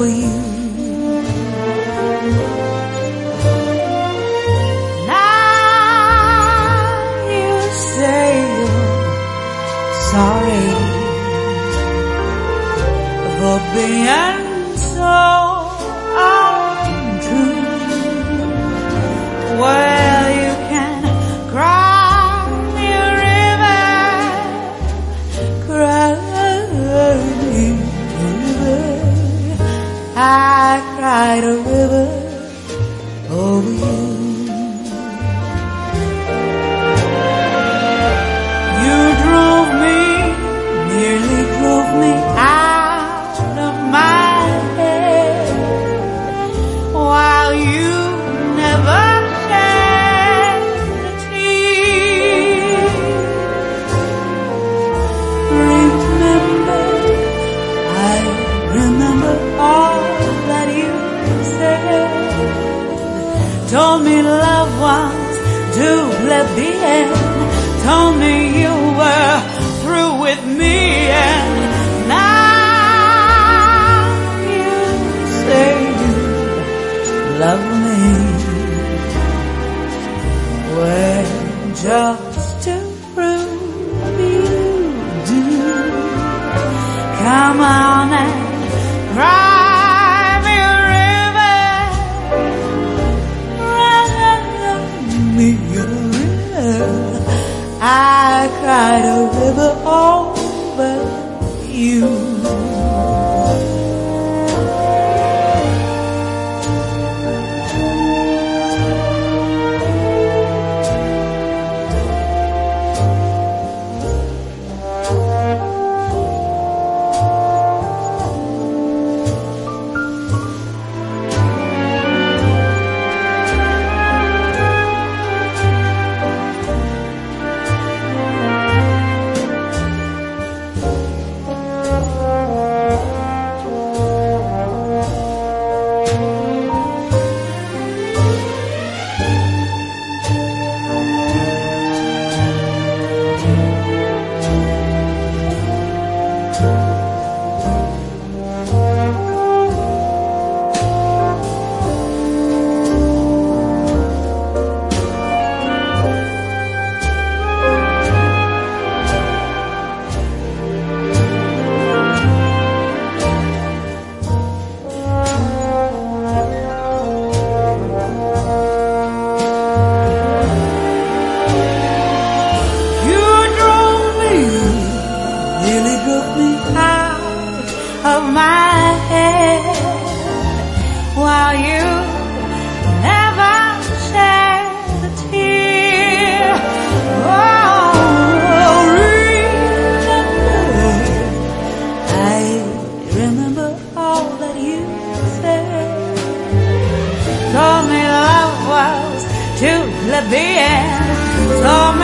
over you. Now you say you're sorry for being so untrue. Well, you can cry me a river, cry me a river. I cried a river over you. You drove me, nearly drove me out of my head, while you never shed a tear. Remember, I remember all that you said. Told me love was too plebeian. Told me you were through with me, and now you say you love me. Well, just to prove you do, come on and cry me a river, cry me a river. I cried a river over you. Of my head, while you never shed a tear. Oh, remember, I remember all that you said. Told me love was too plebeian. Told me